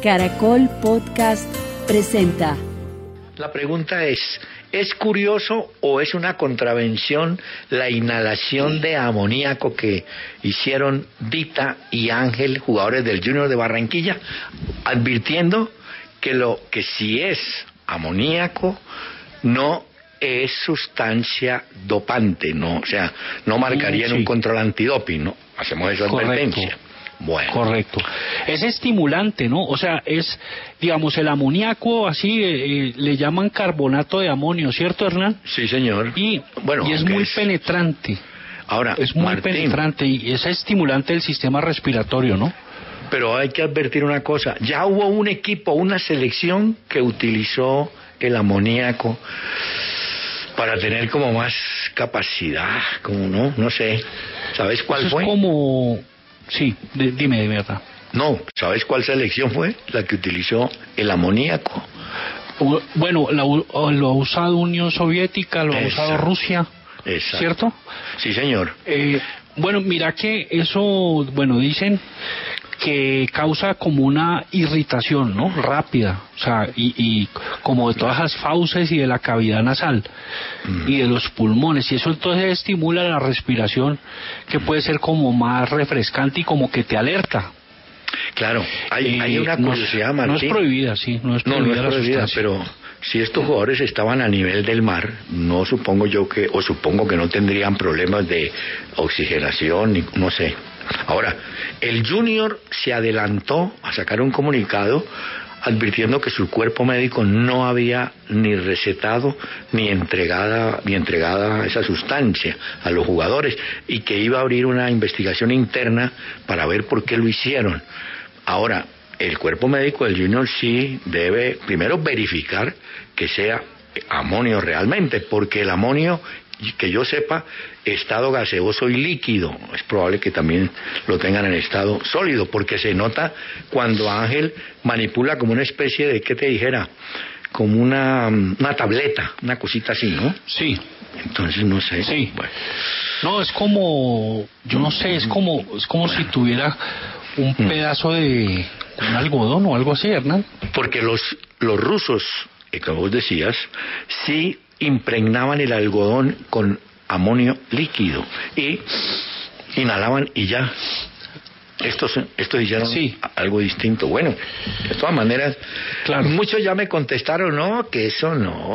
Caracol Podcast presenta. La pregunta ¿es curioso o es una contravención la inhalación de amoníaco que hicieron Dita y Ángel, jugadores del Junior de Barranquilla, advirtiendo que si es amoníaco no es sustancia dopante, no, o sea, no marcaría en un control antidoping, ¿no? Hacemos esa advertencia. Bueno. Correcto. Es estimulante, ¿no? O sea, es, digamos, el amoníaco, así le llaman carbonato de amonio, ¿cierto, Hernán? Sí, señor. Y es muy penetrante. Ahora, es muy Martín, penetrante y es estimulante del sistema respiratorio, ¿no? Pero hay que advertir una cosa, ya hubo un equipo, una selección que utilizó el amoníaco para tener como más capacidad, como no sé, ¿sabes cuál fue? Es como... Sí, dime de verdad. No, ¿sabes cuál selección fue? La que utilizó el amoníaco. Bueno, lo ha usado Unión Soviética, lo ha usado Rusia, exacto. ¿Cierto? Sí, señor. Bueno, mira que eso, bueno, dicen que causa como una irritación, ¿no? Rápida, o sea, y como de todas las fauces y de la cavidad nasal y de los pulmones, y eso entonces estimula la respiración, que puede ser como más refrescante y como que te alerta. Claro, hay una curiosidad, Martín. No es prohibida, sí, no es prohibida, pero si estos jugadores estaban a nivel del mar, no supongo que no tendrían problemas de oxigenación, no sé. Ahora, el Junior se adelantó a sacar un comunicado advirtiendo que su cuerpo médico no había ni recetado ni entregada esa sustancia a los jugadores y que iba a abrir una investigación interna para ver por qué lo hicieron. Ahora, el cuerpo médico del Junior sí debe primero verificar que sea amonio realmente, porque el amonio, que yo sepa, estado gaseoso y líquido, es probable que también lo tengan en estado sólido, porque se nota cuando Ángel manipula como una especie de, ¿qué te dijera? Como una tableta, una cosita así, ¿no? Sí. Entonces no sé. Sí. Bueno. No, es como, yo no sé, es como si tuviera un pedazo de un algodón o algo así, Hernán. Porque los rusos, como vos decías, sí impregnaban el algodón con amonio líquido y inhalaban y ya. Estos hicieron algo distinto. Bueno, de todas maneras, claro. Muchos ya me contestaron, no, que eso no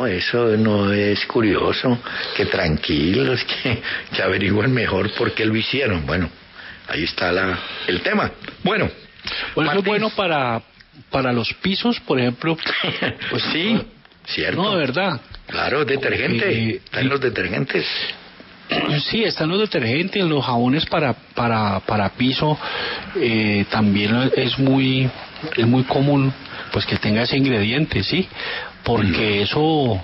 es curioso, que tranquilos, que averigüen mejor por qué lo hicieron. Bueno, ahí está el tema. Bueno, eso es bueno para los pisos, por ejemplo. Pues sí, cierto. No, de verdad. Claro, detergente, están los detergentes. Sí, están los detergentes, los jabones para piso, también es muy común pues que tenga ese ingrediente, sí, porque eso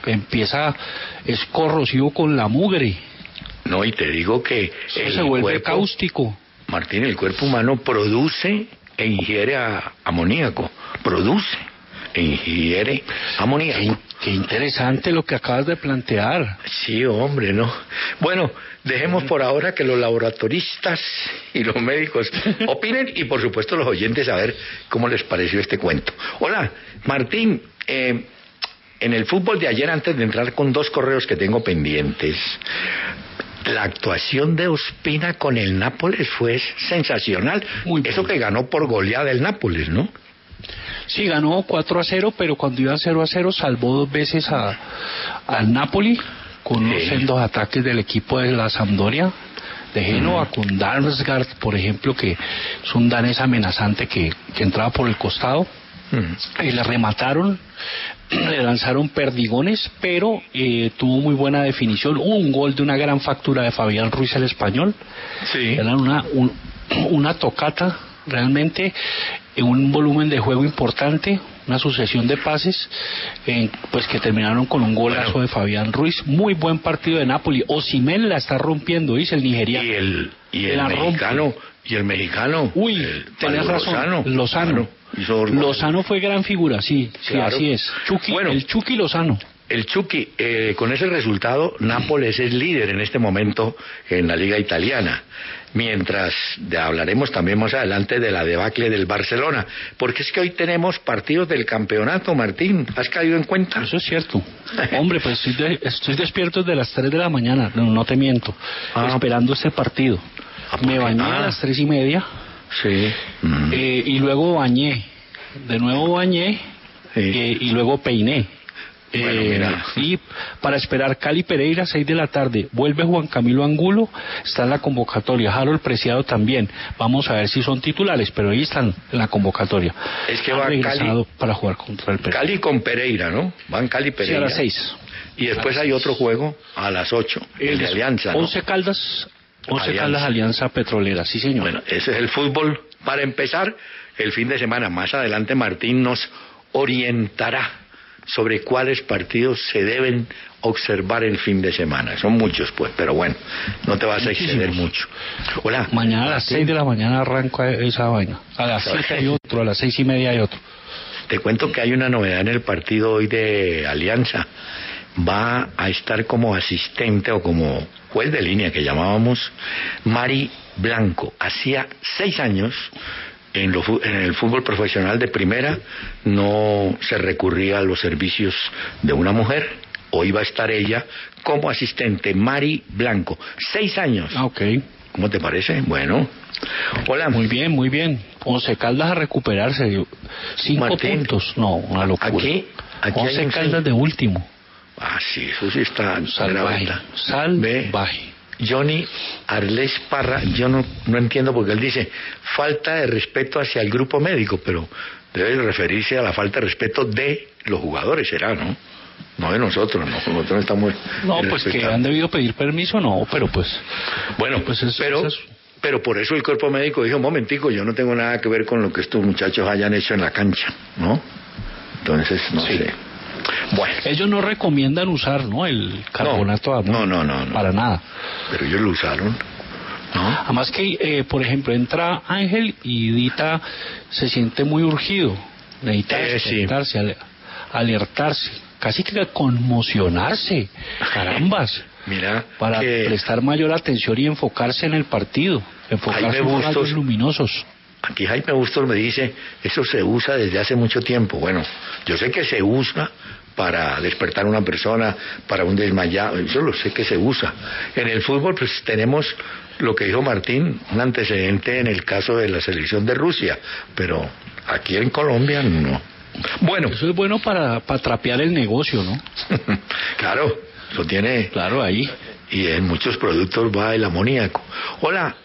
es corrosivo con la mugre. No, y te digo que se vuelve cáustico. Martín, el cuerpo humano produce e ingiere amoníaco, produce e ingiere amoníaco. Qué interesante lo que acabas de plantear. Sí, hombre, ¿no? Bueno, dejemos por ahora que los laboratoristas y los médicos opinen y por supuesto los oyentes a ver cómo les pareció este cuento. Hola, Martín, en el fútbol de ayer, antes de entrar con 2 correos que tengo pendientes, la actuación de Ospina con el Nápoles fue sensacional. Eso que ganó por goleada el Nápoles, ¿no? Sí, ganó 4-0, pero cuando iba 0-0 salvó 2 veces al Napoli con unos sendos ataques del equipo de la Sampdoria de Génova, con Damsgaard, por ejemplo, que es un danés amenazante que entraba por el costado. Y le remataron, le lanzaron perdigones, pero tuvo muy buena definición. Un gol de una gran factura de Fabián Ruiz, el español. Sí. Era una tocata realmente, en un volumen de juego importante, una sucesión de pases, pues que terminaron con un golazo de Fabián Ruiz. Muy buen partido de Napoli. Osimhen la está rompiendo, dice el nigeriano. Y el mexicano. Uy, tenés razón. Lozano. Lozano fue gran figura, sí, claro. Sí, así es. El Chucky Lozano. el Chucky, con ese resultado, Nápoles es líder en este momento en la Liga Italiana. Mientras hablaremos también más adelante de la debacle del Barcelona, porque es que hoy tenemos partidos del campeonato, Martín, ¿has caído en cuenta? Eso es cierto. Hombre, pues estoy despierto desde las 3 de la mañana, no te miento, esperando este partido. Me bañé a las 3:30, sí. Y luego bañé, de nuevo bañé, sí. Y luego peiné. Bueno, y para esperar Cali Pereira, 6 de la tarde, vuelve Juan Camilo Angulo, está en la convocatoria, Harold Preciado también, vamos a ver si son titulares, pero ahí están en la convocatoria. Es que va Cali para jugar contra el Pereira. Cali con Pereira, ¿no? Van Cali Pereira. Sí, a las 6. Y después hay otro juego a las 8, el de Alianza, ¿no? 11 Caldas Alianza Petrolera, sí señor. Bueno, ese es el fútbol. Para empezar, el fin de semana, más adelante Martín nos orientará sobre cuáles partidos se deben observar el fin de semana. Son muchos, pues, pero bueno, no te vas a exceder mucho. Hola. Mañana a las 6 de la mañana arranca esa vaina. A las 7 hay otro, a las 6:30 hay otro. Te cuento que hay una novedad en el partido hoy de Alianza. Va a estar como asistente o como juez de línea, que llamábamos, Mari Blanco. Hacía 6 años... En el fútbol profesional de primera no se recurría a los servicios de una mujer. Hoy va a estar ella como asistente, Mari Blanco. 6 años. Ok. ¿Cómo te parece? Bueno. Hola. Muy bien. Once Caldas a recuperarse. 5 Martín, puntos. No, una locura. Aquí Once Caldas de último. Ah, sí, eso sí está... Salvaje. Johnny Arles Parra, yo no entiendo porque él dice falta de respeto hacia el grupo médico, pero debe referirse a la falta de respeto de los jugadores, será, ¿no? No de nosotros, ¿no? Nosotros estamos... No, pues que han debido pedir permiso, no, pero pues... Bueno, pues pero por eso el cuerpo médico dijo, un momentico, yo no tengo nada que ver con lo que estos muchachos hayan hecho en la cancha, ¿no? Entonces, no sé. Bueno. Ellos no recomiendan usar, ¿no?, el carbonato de amor. No. Para nada. Pero ellos lo usaron, ¿no? Además que, por ejemplo, entra Ángel y Dita se siente muy urgido. Necesita despertarse, alertarse, casi que conmocionarse. Carambas. Mira, para prestar mayor atención y enfocarse en el partido. Enfocarse en rayos luminosos. Aquí Jaime Bustos me dice, eso se usa desde hace mucho tiempo. Bueno, yo sé que se usa para despertar a una persona, para un desmayado, eso lo sé que se usa. En el fútbol pues tenemos lo que dijo Martín, un antecedente en el caso de la selección de Rusia, pero aquí en Colombia no. Bueno. Eso es bueno para trapear el negocio, ¿no? Claro, lo tiene. Claro, ahí. Y en muchos productos va el amoníaco. Hola,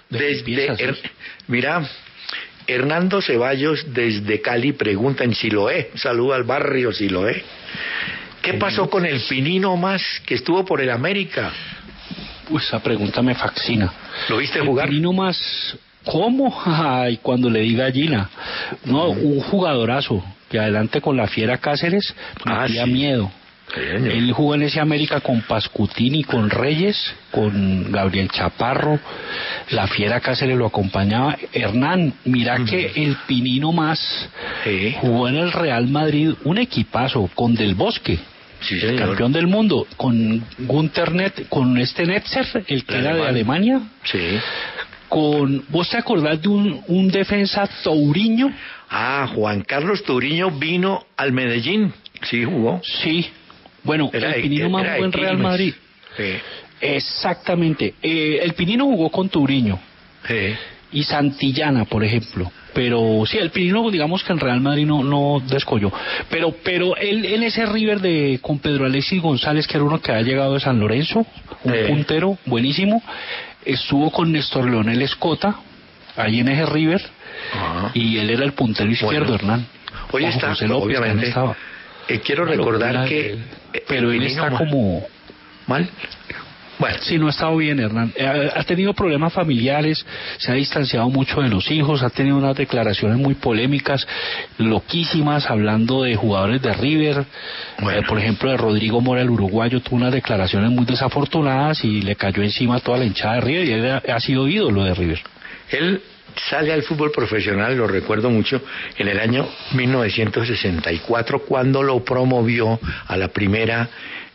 mira... Hernando Ceballos desde Cali pregunta en Siloé, saluda al barrio Siloé. ¿Qué pasó con el Pinino Más que estuvo por el América? Esa pregunta me fascina. ¿Lo viste jugar? El Pinino Más, ¿cómo? Ay, cuando le di gallina. No, un jugadorazo que adelante con la Fiera Cáceres me hacía miedo. Él jugó en ese América con Pascutini, con Reyes, con Gabriel Chaparro, la Fiera Cáceres lo acompañaba. Hernán, mira que el Pinino Más jugó en el Real Madrid, un equipazo, con Del Bosque, el campeón del mundo, con Gunter con Netzer, el que era de Alemania. Sí. ¿Vos te acordás de un defensa Touriño? Juan Carlos Touriño vino al Medellín, sí jugó. Sí. Bueno, el Pinino Más jugó en Real Madrid. Sí. Exactamente. El Pinino jugó con Touriño. Sí. Y Santillana, por ejemplo. Pero sí, el Pinino, digamos que en Real Madrid no descolló. Pero él en ese River con Pedro Alexis González, que era uno que había llegado de San Lorenzo, un puntero buenísimo, estuvo con Néstor Leonel Escota, ahí en ese River, y él era el puntero izquierdo, Hernán. Hoy está, José López, obviamente. Quiero recordar que... Pero él está como... ¿Mal? Bueno. Sí, no ha estado bien, Hernán. Ha tenido problemas familiares, se ha distanciado mucho de los hijos, ha tenido unas declaraciones muy polémicas, loquísimas, hablando de jugadores de River. Bueno. Por ejemplo, de Rodrigo Mora, el uruguayo, tuvo unas declaraciones muy desafortunadas y le cayó encima toda la hinchada de River, y él ha sido ídolo de River. Él sale al fútbol profesional, lo recuerdo mucho, en el año 1964, cuando lo promovió a la primera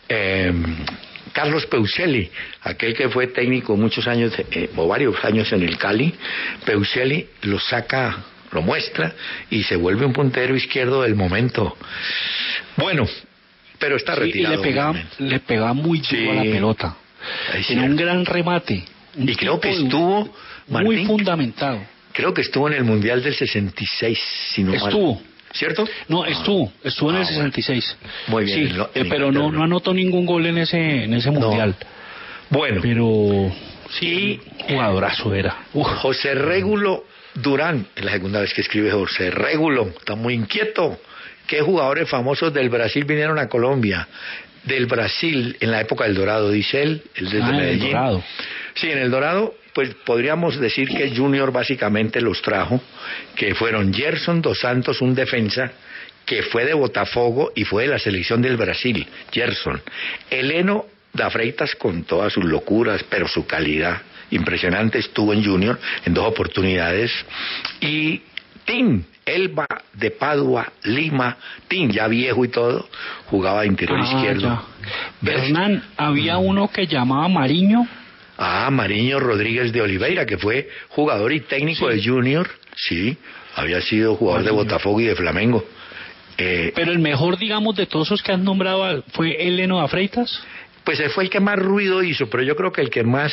Carlos Peuselli, aquel que fue técnico muchos años, o varios años en el Cali. Peuselli lo saca, lo muestra, y se vuelve un puntero izquierdo del momento. Bueno, pero está retirado. Y le pegaba muy duro a la pelota. Tiene un gran remate. Y creo que estuvo, Martín, muy fundamentado. Creo que estuvo en el Mundial del 66, si no estuvo. Mal. ¿Cierto? No, estuvo en el 66. Muy bien. Sí, pero no anotó ningún gol en ese Mundial. No. Bueno. Pero sí, jugadorazo era. José Régulo Durán, es la segunda vez que escribe José Régulo, está muy inquieto. ¿Qué jugadores famosos del Brasil vinieron a Colombia? Del Brasil, en la época del Dorado, dice él, el de Medellín. El Dorado. Sí, en el Dorado, pues podríamos decir que Junior básicamente los trajo, que fueron Gerson dos Santos, un defensa, que fue de Botafogo y fue de la selección del Brasil, Gerson. Heleno da Freitas, con todas sus locuras, pero su calidad impresionante, estuvo en Junior en 2 oportunidades. Y Tim Elba de Padua, Lima, Tim, ya viejo y todo, jugaba de interior izquierdo. Hernán, había uno que llamaba Mariño. Mariño Rodríguez de Oliveira, que fue jugador y técnico de Junior. Sí, había sido jugador de Botafogo y de Flamengo. Pero el mejor, digamos, de todos esos que has nombrado, ¿fue Heleno da Freitas? Pues él fue el que más ruido hizo, pero yo creo que el que más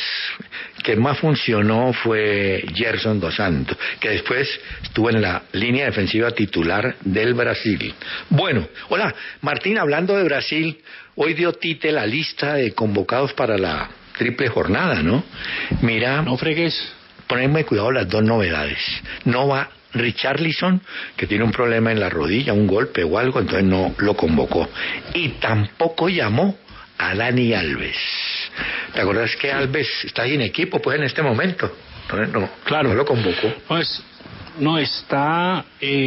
funcionó fue Gerson dos Santos, que después estuvo en la línea defensiva titular del Brasil. Bueno, hola, Martín, hablando de Brasil, hoy dio Tite la lista de convocados para la triple jornada, ¿no? Mira, no fregues. Ponedme cuidado las 2 novedades. No va Richarlison, que tiene un problema en la rodilla, un golpe o algo, entonces no lo convocó. Y tampoco llamó a Dani Alves. ¿Te acuerdas que Alves está sin equipo pues en este momento? Entonces no, claro, no lo convocó. Pues no está,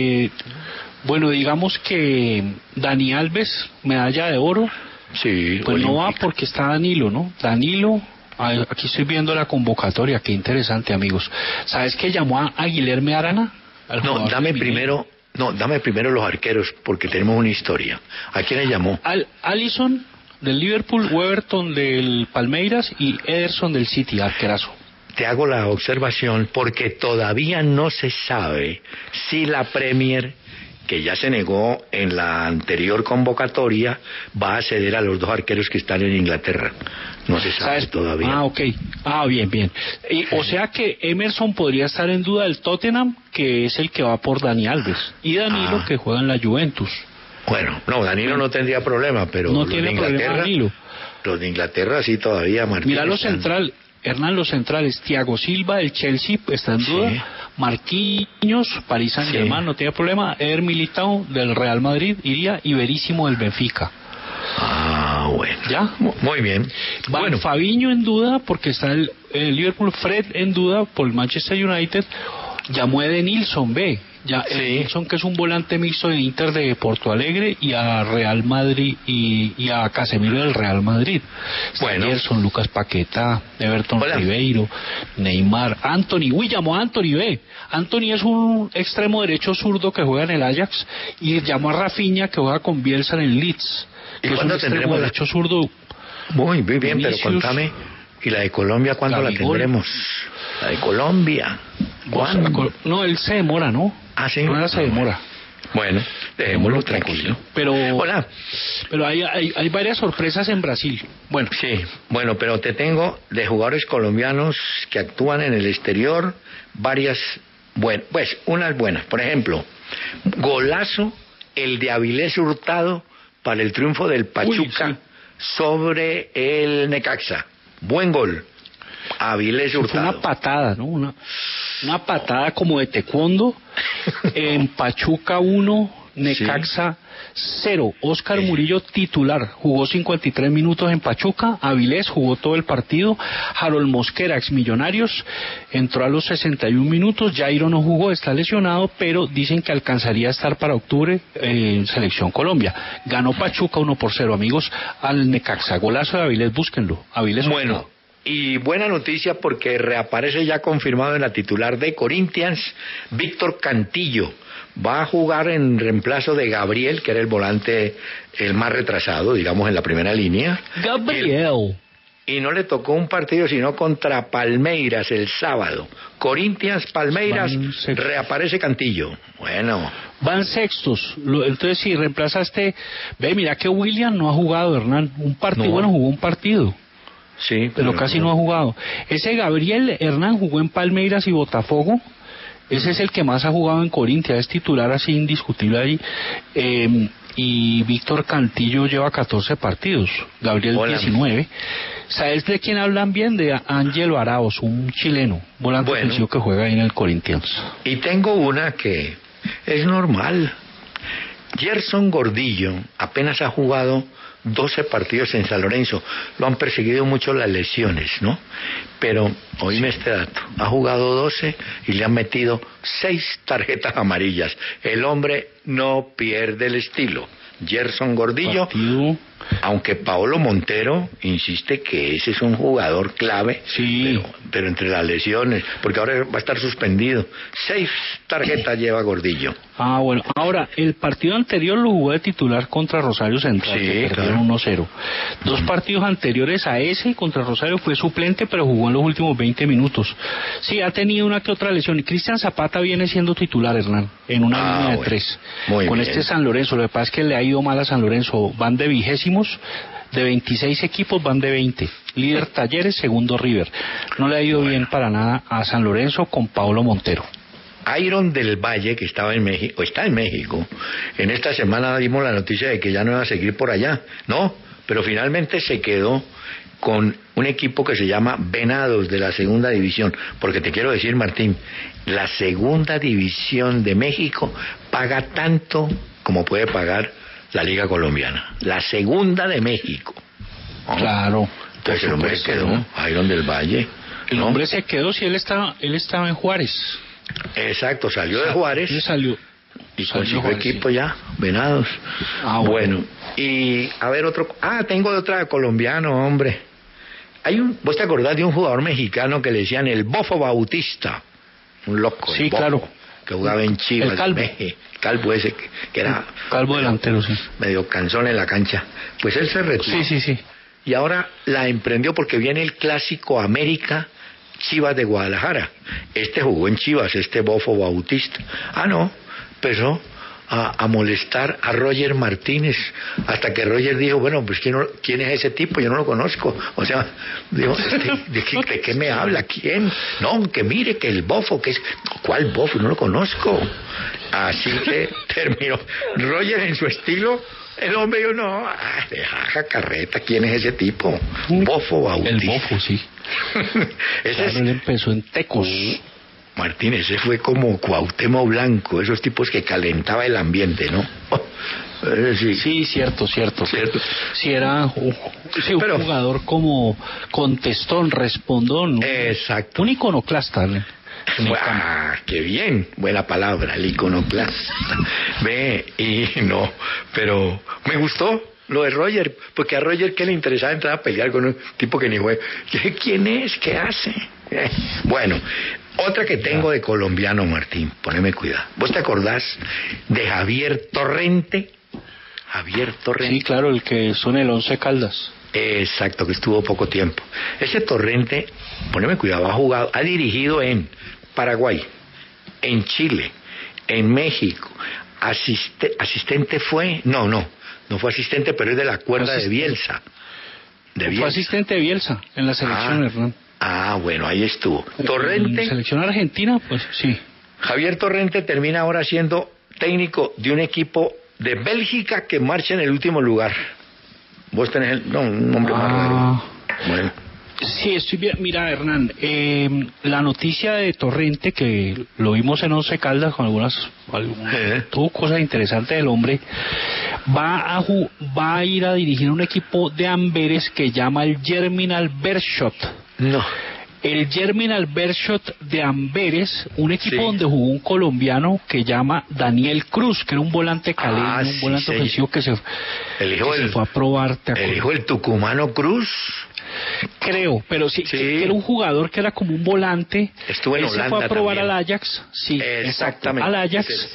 bueno, digamos que Dani Alves, medalla de oro, sí, pues olímpica. No va porque está Danilo, ¿no? Danilo, aquí estoy viendo la convocatoria, qué interesante, amigos. ¿Sabes que llamó a Guilherme Arana? No, dame primero los arqueros, porque tenemos una historia. ¿A quién le llamó? Alisson del Liverpool, Weberton del Palmeiras y Ederson del City, arquerazo. Te hago la observación porque todavía no se sabe si la Premier, que ya se negó en la anterior convocatoria, va a ceder a los 2 arqueros que están en Inglaterra. No se sabe todavía. Ok. Bien. O sea que Emerson podría estar en duda del Tottenham, que es el que va por Dani Alves, y Danilo, que juega en la Juventus. Bueno, no, Danilo no tendría problema, pero no tiene problema Danilo. Los de Inglaterra sí todavía, Martín. Mira Hernán, los centrales, Thiago Silva del Chelsea está en duda, sí. Marquinhos, Paris Saint-Germain, sí. No tiene problema, Eder Militao del Real Madrid iría, y Verísimo del Benfica. Bueno. ¿Ya? Muy bien. Bueno, Fabinho en duda porque está el Liverpool, Fred en duda por el Manchester United, llamó a Edenilson B. Edenilson, que es un volante mixto de Inter de Porto Alegre, y a Real Madrid y a Casemiro del Real Madrid. Bueno, Gerson, Lucas Paquetá, Everton Ribeiro, Neymar, Anthony. Llamó a Anthony B. Anthony es un extremo derecho zurdo que juega en el Ajax, y llamó a Rafinha, que juega con Bielsa en el Leeds. ¿Y cuándo tendremos derecho zurdo? Muy bien, Vinicius, pero contame. ¿Y la de Colombia cuándo la tendremos? La de Colombia. ¿Cuándo? No, él se demora, ¿no? Sí. No se demora. Bueno, dejémoslo tranquilo. Pero hola. Pero hay varias sorpresas en Brasil. Bueno. Sí, bueno, pero te tengo de jugadores colombianos que actúan en el exterior, varias, bueno, pues unas buenas. Por ejemplo, golazo el de Avilés Hurtado para el triunfo del Pachuca sobre el Necaxa. Buen gol. Avilés Hurtado. Fue una patada, ¿no? Una patada como de taekwondo. En Pachuca 1, Necaxa 0. Óscar Murillo titular, jugó 53 minutos en Pachuca. Avilés jugó todo el partido. Harold Mosquera, ex Millonarios, entró a los 61 minutos. Jairo no jugó, está lesionado, pero dicen que alcanzaría a estar para octubre en Selección Colombia. Ganó Pachuca 1-0, amigos, al Necaxa. Golazo de Avilés, búsquenlo. Avilés. Bueno, y buena noticia porque reaparece ya confirmado en la titular de Corinthians, Víctor Cantillo. Va a jugar en reemplazo de Gabriel, que era el volante el más retrasado, digamos, en la primera línea. Gabriel. Y no le tocó un partido sino contra Palmeiras el sábado. Corinthians, Palmeiras, reaparece Cantillo. Bueno. Van sextos. Entonces, si reemplazaste... Ve, mira que William no ha jugado, Hernán. Un partido, no. Bueno, jugó un partido. Sí. Pero casi no ha jugado. Ese Gabriel, Hernán, jugó en Palmeiras y Botafogo. Ese es el que más ha jugado en Corinthians. Es titular así indiscutible ahí. Y Víctor Cantillo lleva 14 partidos. Gabriel 19. ¿Sabes de quién hablan bien? De Ángel Arauz, un chileno, volante ofensivo que juega ahí en el Corinthians. Y tengo una que es normal. Gerson Gordillo apenas ha jugado 12 partidos en San Lorenzo. Lo han perseguido mucho las lesiones, ¿no? Pero, oíme este dato, ha jugado 12 y le han metido 6 tarjetas amarillas. El hombre no pierde el estilo. Gerson Gordillo, aunque Paolo Montero insiste que ese es un jugador clave, sí, pero entre las lesiones, porque ahora va a estar suspendido. 6 tarjetas lleva Gordillo. Ah, bueno. Ahora, el partido anterior lo jugó de titular contra Rosario Central, sí, que perdieron 1-0. 2 partidos anteriores a ese contra Rosario fue suplente, pero jugó en los últimos 20 minutos. Sí, ha tenido una que otra lesión. Y Cristian Zapata viene siendo titular, Hernán, en una línea de 3. Con bien. Este San Lorenzo, lo que pasa es que le ha ido mal a San Lorenzo. Van de 20º, de 26 equipos van de 20. Líder Talleres, segundo River. No le ha ido bien para nada a San Lorenzo con Paolo Montero. Iron del Valle, que estaba en México, está en México. En esta semana dimos la noticia de que ya no iba a seguir por allá, ¿no? Pero finalmente se quedó con un equipo que se llama Venados de la segunda división. Porque te quiero decir, Martín, la segunda división de México paga tanto como puede pagar la Liga Colombiana. La segunda de México. ¿No? Claro. Entonces el hombre se quedó, Iron del Valle. El hombre se quedó, si él estaba en Juárez. Exacto, salió de Juárez y consiguió equipo ya, Venados. Bueno, y a ver otro. Tengo otra colombiano, hombre. ¿Vos te acordás de un jugador mexicano que le decían el Bofo Bautista? Un loco. Sí, claro. Que jugaba en Chivas. El Calvo. Calvo ese que era. Calvo delantero, sí. Medio cansón en la cancha. Pues él se retiró. Sí. Y ahora la emprendió porque viene el Clásico América Chivas de Guadalajara. Este jugó en Chivas, este Bofo Bautista. Empezó a molestar a Roger Martínez, hasta que Roger dijo, bueno, pues ¿quién es ese tipo? Yo no lo conozco. O sea, digo, ¿de qué me habla? ¿Quién? No, que mire que el Bofo, que es... ¿Cuál Bofo? No lo conozco. Así que terminó. Roger en su estilo... El hombre dijo, no, deja carreta, ¿quién es ese tipo? Bofo Bautista. El Bofo, sí. Él empezó en Tecos. Martín, ese fue como Cuauhtémoc Blanco, esos tipos que calentaba el ambiente, ¿no? Sí, cierto. Sí, era un jugador como contestón, respondón. Exacto. Un iconoclasta, ¿no? ¡Qué bien! Buena palabra, el iconoclasta. Pero me gustó lo de Roger, porque a Roger ¿qué le interesaba entrar a pelear con un tipo que ni juega? ¿Quién es? ¿Qué hace? Bueno, otra que tengo de colombiano, Martín, poneme cuidado. ¿Vos te acordás de Javier Torrente? Sí, claro, el que son el 11 Caldas. Exacto, que estuvo poco tiempo. Ese Torrente, poneme cuidado, ha dirigido en Paraguay, en Chile, en México. Asistente fue, no fue asistente, pero es de la cuerda de Bielsa. Fue asistente de Bielsa en la selección, Hernán. Bueno, ahí estuvo. Torrente. En selección argentina, pues sí. Javier Torrente termina ahora siendo técnico de un equipo de Bélgica que marcha en el último lugar. Vos tenés un nombre más raro. Bueno. Sí, estoy bien. Mira, Hernán, la noticia de Torrente, que lo vimos en 11 Caldas con tuvo cosas interesantes del hombre, va a ir a dirigir un equipo de Amberes que llama el Germinal Beerschot. El Germinal Beerschot de Amberes, un equipo donde jugó un colombiano que llama Daniel Cruz, que era un volante caleño, un volante ofensivo que se fue a probar. El hijo del tucumano Cruz. creo, pero sí, que era un jugador que era como un volante. Estuvo en Holanda. Se fue a probar también. al Ajax, sí, exactamente. Al Ajax,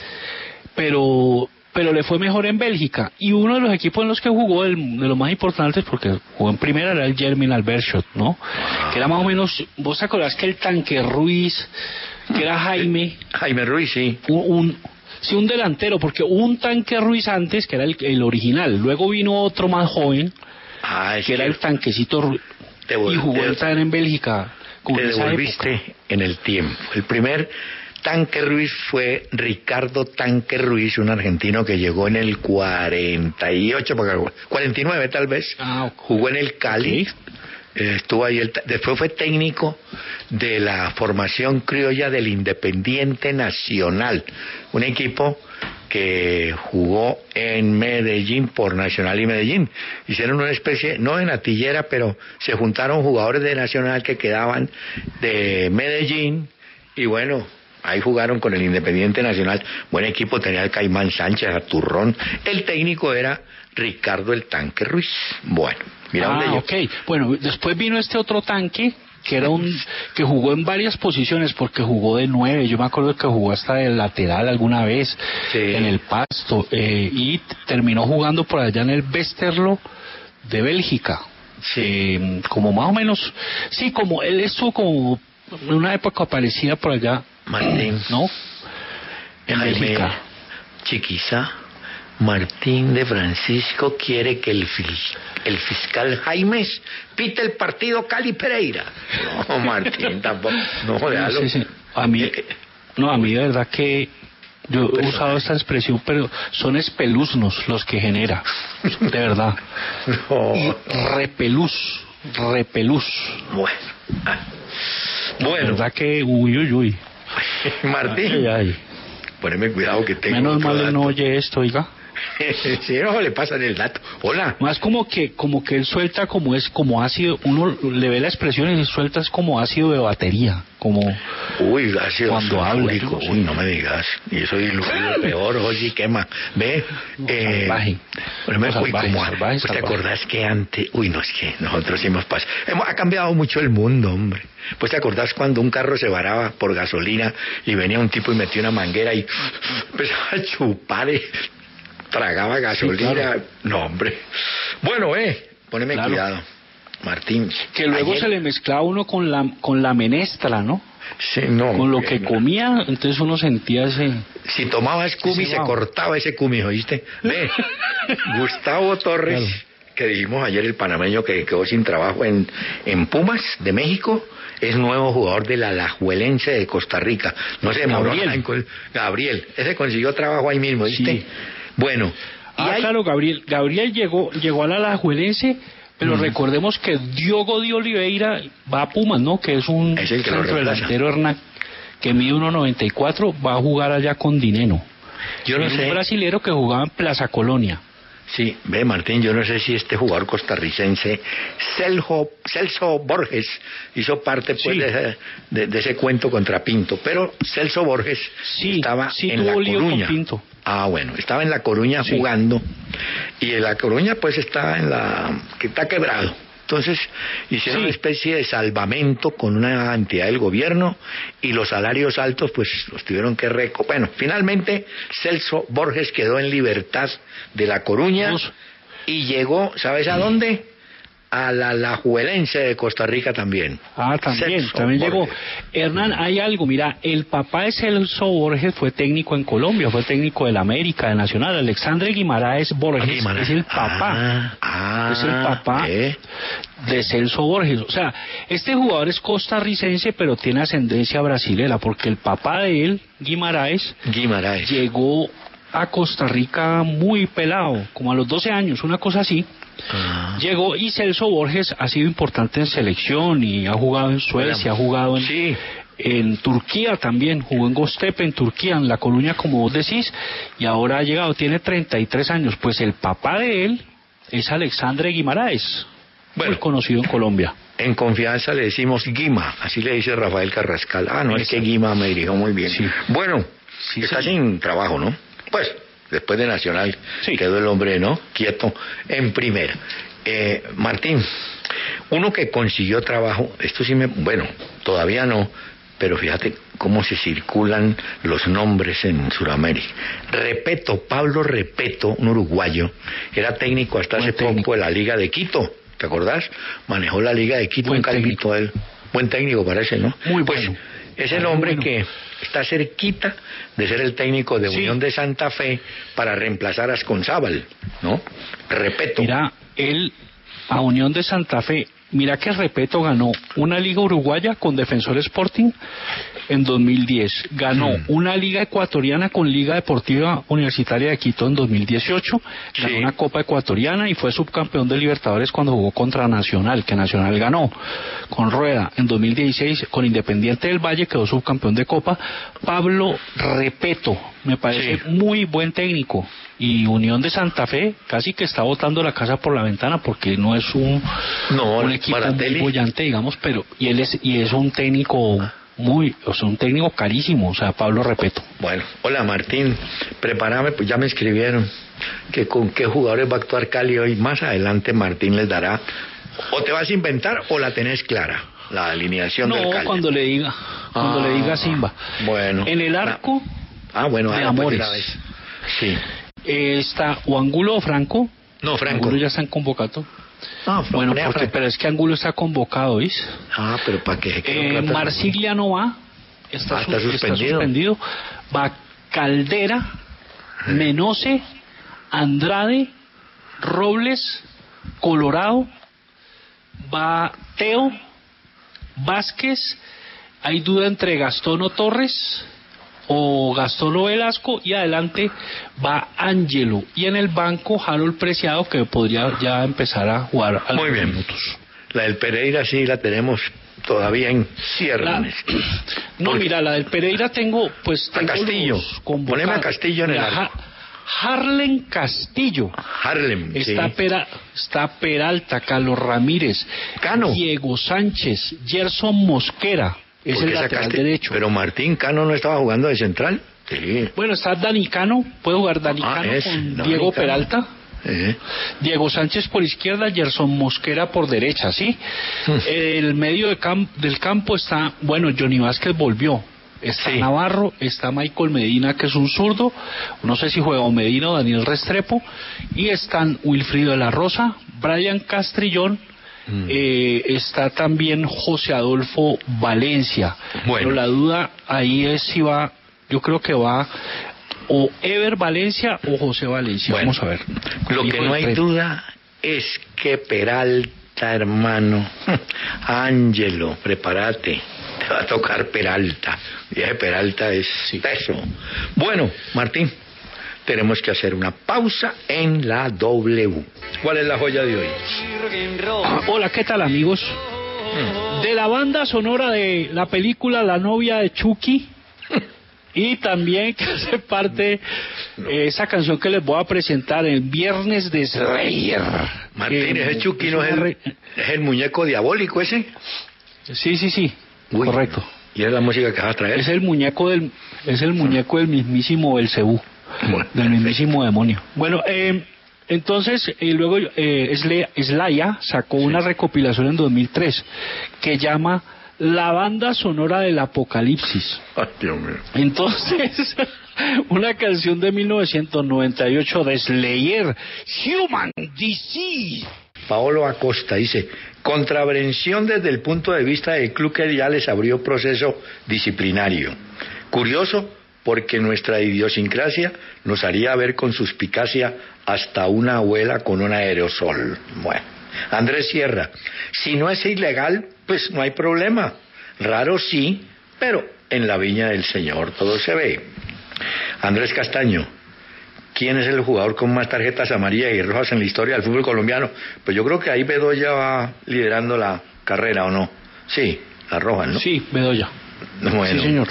pero le fue mejor en Bélgica. Y uno de los equipos en los que jugó, de los más importantes, porque jugó en primera, era el Germinal Albershot, ¿no? Que era más o menos, ¿vos te acordás que el Tanque Ruiz, que era Jaime Ruiz, sí. Un delantero, porque hubo un Tanque Ruiz antes, que era el original. Luego vino otro más joven, que era el Tanquecito Ruiz, y jugó en Bélgica. Te devolviste en el tiempo. El primer Tanque Ruiz fue Ricardo Tanque Ruiz, un argentino que llegó en el 48, 49 tal vez. Jugó en el Cali. Okay. Estuvo ahí, después fue técnico de la formación criolla del Independiente Nacional, un equipo que jugó en Medellín por Nacional y Medellín. Hicieron una especie, no de natillera, pero se juntaron jugadores de Nacional que quedaban de Medellín y bueno, ahí jugaron con el Independiente Nacional. Buen equipo, tenía el Caimán Sánchez, a Turrón. El técnico era Ricardo el Tanque Ruiz. Bueno, mira dónde yo. Ok, bueno, después vino este otro tanque, que era que jugó en varias posiciones, porque jugó de 9, yo me acuerdo que jugó hasta de lateral alguna vez, en el Pasto, y terminó jugando por allá en el Westerlo de Bélgica. Como más o menos, sí, como él estuvo como en una época parecida por allá, Martín, ¿no? En Bélgica. Chiquiza, Martín de Francisco quiere que el fiscal Jaimes pite el partido Cali Pereira. No, Martín, tampoco. No, déjalo. Sí. A mí de verdad que yo he usado esta expresión, pero son espeluznos los que genera, de verdad. No. Y repelús. Bueno. De verdad que uy. Martín. Ay. Poneme cuidado que tengo. Menos mal no oye esto, oiga. Sí, no le pasan el dato. Hola. Más como que él suelta como ácido, uno le ve la expresión y suelta es como ácido de batería, como ácido cuando habla. Uy, no me digas. Y eso es lo peor, oye, quema. Ve, salvaje. ¿Pues te acordás que antes? Uy, no, es que nosotros hemos pasado. Ha cambiado mucho el mundo, hombre. Pues te acordás cuando un carro se varaba por gasolina y venía un tipo y metía una manguera y empezaba a chupar tragaba gasolina. Sí, claro. No, hombre. Bueno, poneme cuidado, Martín. Que luego se le mezclaba uno con la menestra, ¿no? Sí, no. Con lo que comía, entonces uno sentía ese... Si tomabas cumi, se cortaba ese cumi, ¿oíste? Ve, Gustavo Torres, que dijimos ayer, el panameño que quedó sin trabajo en Pumas de México, es nuevo jugador de la Alajuelense de Costa Rica. No sé, Gabriel. Ese consiguió trabajo ahí mismo, ¿viste? Sí. Bueno. Claro, Gabriel llegó a la Alajuelense, pero recordemos que Diogo de Oliveira va a Pumas, ¿no? Que es un centrodelantero que mide 1.94, va a jugar allá con Dineno. Yo no sé. Un brasilero que jugaba en Plaza Colonia. Sí, ve Martín, yo no sé si este jugador costarricense, Celso Borges, hizo parte pues de ese cuento contra Pinto, pero Celso Borges estaba en La Coruña. Bueno, estaba en La Coruña jugando, y en La Coruña pues está está quebrado. Entonces hicieron una especie de salvamento con una entidad del gobierno y los salarios altos pues los tuvieron que Bueno, finalmente Celso Borges quedó en libertad de La Coruña y llegó, ¿sabes a dónde? A la Alajuelense de Costa Rica también. También llegó. Hernán, hay algo, mira, el papá de Celso Borges fue técnico en Colombia, fue técnico del América, de Nacional. Alexandre Guimaraes Borges es el papá. Es el papá de Celso Borges. O sea, este jugador es costarricense, pero tiene ascendencia brasilera, porque el papá de él, Guimaraes. Llegó a Costa Rica muy pelado, como a los 12 años, una cosa así. Llegó, y Celso Borges ha sido importante en selección y ha jugado en Suecia, ha jugado en Turquía también, jugó en Göztepe en Turquía, en La Coruña como vos decís, y ahora ha llegado, tiene 33 años, pues el papá de él es Alexandre Guimaraes, muy conocido en Colombia. En confianza le decimos Guima, así le dice Rafael Carrascal. Es que Guima me dirigió muy bien. Bueno, está sin trabajo, ¿no? Pues después de Nacional quedó el hombre, ¿no? Quieto en primera. Martín, uno que consiguió trabajo, esto sí bueno, todavía no, pero fíjate cómo se circulan los nombres en Sudamérica. Repeto, Pablo Repeto, un uruguayo, era técnico hasta hace poco de la Liga de Quito, ¿te acordás? Manejó la Liga de Quito, un calvito él. Buen técnico parece, ¿no? Muy bueno. Es el hombre que está cerquita de ser el técnico de Unión de Santa Fe para reemplazar a Asconzábal, ¿no? Repeto. Mira, él a Unión de Santa Fe, mira que Repeto ganó una liga uruguaya con Defensor Sporting en 2010, ganó una liga ecuatoriana con Liga Deportiva Universitaria de Quito en 2018, ganó una Copa Ecuatoriana y fue subcampeón de Libertadores cuando jugó contra Nacional, que Nacional ganó con Rueda. En 2016 con Independiente del Valle quedó subcampeón de Copa. Pablo Repeto, me parece muy buen técnico. Y Unión de Santa Fe casi que está botando la casa por la ventana porque no es un equipo muy bollante, digamos, pero y es un técnico un técnico carísimo, o sea, Pablo Repeto. Bueno, hola Martín, prepárame, pues ya me escribieron que con qué jugadores va a actuar Cali hoy. Más adelante Martín les dará, o te vas a inventar o la tenés clara, la alineación del Cali. No, cuando le diga Simba. Bueno. En el arco de Amores. Sí. Está o Angulo o Franco. No, Franco. Angulo ya están convocados. Bueno, pero es que Angulo está convocado, ¿veis? Pero ¿para qué? Marsiglia no va. Está suspendido. Va Caldera, Menose, Andrade, Robles, Colorado. Va Teo, Vázquez. Hay duda entre Gastón o Torres o Gastón o Velasco, y adelante va Ángelo, y en el banco Harold Preciado, que podría ya empezar a jugar a muy bien minutos. La del Pereira sí la tenemos todavía en ciernes. Mira, la del Pereira tengo a Castillo, poneme a Castillo en el arco. Harlem Castillo. Está Peralta, Carlos Ramírez, Cano, Diego Sánchez, Gerson Mosquera. Es el lateral derecho. Pero Martín Cano no estaba jugando de central. Sí. Bueno, está Dani Cano, puede jugar Dani Cano con Diego Peralta. Diego Sánchez por izquierda, Gerson Mosquera por derecha, ¿sí? El medio del campo está, Johnny Vázquez volvió. Está Navarro, está Michael Medina, que es un zurdo, no sé si juega Medina o Daniel Restrepo, y están Wilfrido de la Rosa, Brian Castrillón. Está también José Adolfo Valencia. Pero la duda ahí es si va, yo creo que va o Ever Valencia o José Valencia. Vamos a ver. Lo que no hay duda es que Peralta, hermano, Ángelo, prepárate, te va a tocar Peralta. Viaje Peralta es eso. Bueno, Martín, tenemos que hacer una pausa en la W. ¿Cuál es la joya de hoy? Hola, ¿qué tal, amigos? De la banda sonora de la película La novia de Chucky, y también que hace parte esa canción que les voy a presentar el viernes de Slayer. Martín, ese Chucky no es el muñeco diabólico ese. Sí. Uy, correcto. ¿Y es la música que vas a traer? Es el muñeco del mismísimo Belcebú. Del mismísimo demonio. Bueno, entonces luego Slayer sacó una recopilación en 2003 que llama La banda sonora del apocalipsis. Dios mío. Entonces una canción de 1998 de Slayer, Human Disease. Paolo Acosta dice: contravención desde el punto de vista del club que ya les abrió proceso disciplinario. Curioso, porque nuestra idiosincrasia nos haría ver con suspicacia hasta una abuela con un aerosol. Bueno, Andrés Sierra: si no es ilegal, pues no hay problema. Raro sí, pero en la viña del Señor todo se ve. Andrés Castaño: ¿quién es el jugador con más tarjetas amarillas y rojas en la historia del fútbol colombiano? Pues yo creo que ahí Bedoya va liderando la carrera, ¿o no? Sí, la roja, ¿no? Sí, Bedoya. Bueno. Sí, señor.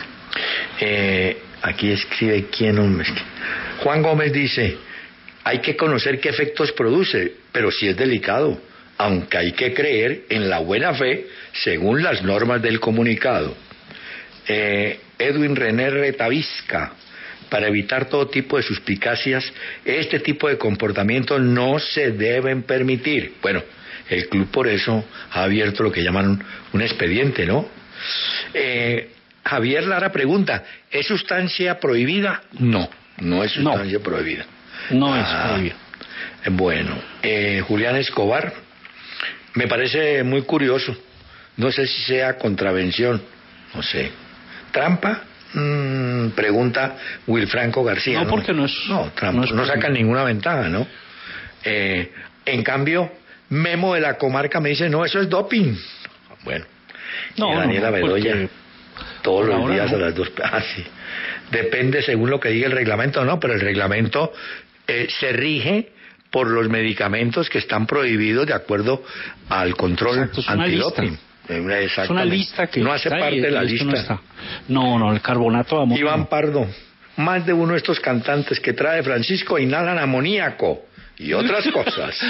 Aquí escribe quién, hombre. Juan Gómez dice: hay que conocer qué efectos produce, pero sí es delicado, aunque hay que creer en la buena fe según las normas del comunicado. Edwin René Retavisca: para evitar todo tipo de suspicacias. Este tipo de comportamientos no se deben permitir. Bueno, el club por eso ha abierto lo que llaman un expediente, ¿no? Javier Lara pregunta, ¿es sustancia prohibida? No, no es sustancia prohibida. No es prohibida. Bueno, Julián Escobar, me parece muy curioso. No sé si sea contravención, no sé. ¿Trampa? Pregunta Wilfranco García. No, porque no es... No, trampa. No sacan ninguna ventaja, ¿no? En cambio, Memo de la Comarca me dice, no, eso es doping. Bueno. No, y Daniela Bedoya, porque... todos los días a las 2... sí. Depende según lo que diga el reglamento, ¿no? Pero el reglamento se rige por los medicamentos que están prohibidos de acuerdo al control antidoping. Es una lista que no hace parte de la lista. No, el carbonato de amonio. Iván Pardo, más de uno de estos cantantes que trae Francisco inhalan amoníaco y otras cosas.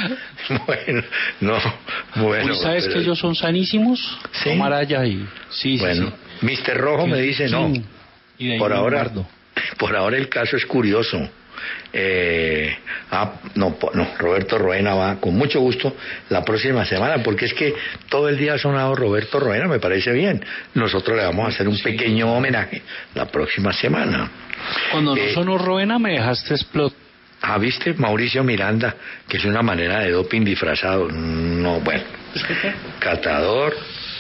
Bueno. ¿Sabes que ellos son sanísimos? Sí. Maraya y... Sí. Mr. Rojo me dice no. Por ahora el caso es curioso. Roberto Roena va con mucho gusto la próxima semana, porque es que todo el día ha sonado Roberto Roena, me parece bien. Nosotros le vamos a hacer un pequeño homenaje la próxima semana. Cuando no sonó Roena me dejaste explotar. ¿Viste? Mauricio Miranda, que es una manera de doping disfrazado. No, bueno. Catador,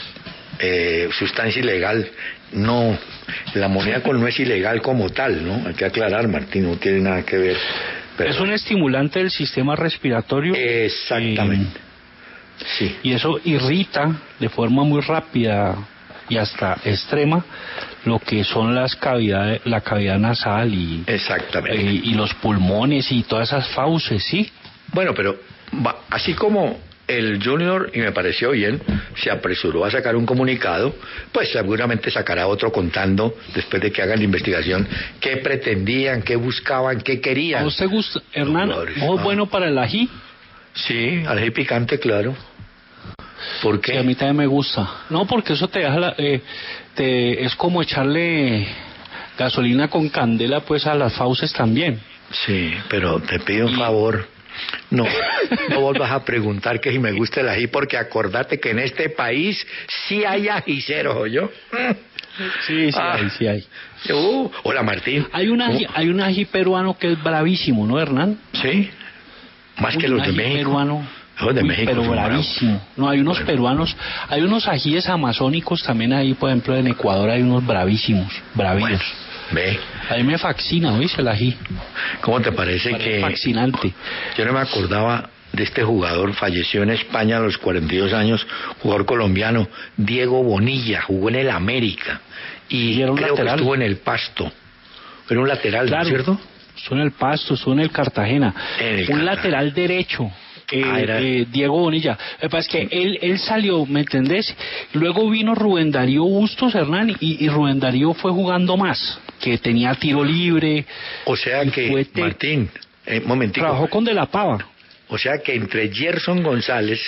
sustancia ilegal. No, el amoníaco no es ilegal como tal, ¿no? Hay que aclarar, Martín, no tiene nada que ver. Pero... es un estimulante del sistema respiratorio. Exactamente. Sí. Y eso irrita de forma muy rápida y hasta extrema lo que son la cavidad nasal y... Exactamente. Y los pulmones y todas esas fauces, ¿sí? Bueno, pero así como el Junior, y me pareció bien, se apresuró a sacar un comunicado, pues seguramente sacará otro contando, después de que hagan la investigación, qué pretendían, qué buscaban, qué querían. ¿A usted gusta, Hernán? ¿Es bueno para el ají? Sí, ají picante, claro. ¿Por qué? Sí, a mí también me gusta. No, porque eso te deja es como echarle gasolina con candela pues a las fauces también. Sí, pero te pido un favor. No vuelvas a preguntar que si me gusta el ají, porque acordate que en este país sí hay ajiceros, ¿oyó? Sí hay. Hola, Martín. Hay un ají peruano que es bravísimo, ¿no, Hernán? Sí. Más que los de México. Peruano. Los de México. Pero bravísimo. No, hay unos peruanos, hay unos ajíes amazónicos también ahí, por ejemplo, en Ecuador hay unos bravísimos. Bueno, ve. A mí me fascina, ¿oíste? El ají. ¿Cómo te parece que...? Fascinante. Yo no me acordaba de este jugador, falleció en España a los 42 años, jugador colombiano, Diego Bonilla, jugó en el América y creo lateral. Que estuvo en el Pasto. Era un lateral, claro, ¿cierto? Estuvo en el Pasto, estuvo en el Cartagena. Lateral derecho. Diego Bonilla. Lo que pasa es que él salió, ¿me entendés? Luego vino Rubén Darío Bustos, Hernán, y Rubén Darío fue jugando más, que tenía tiro libre. O sea que, Martín, momentico. Trabajó con De la Pava. O sea que entre Gerson González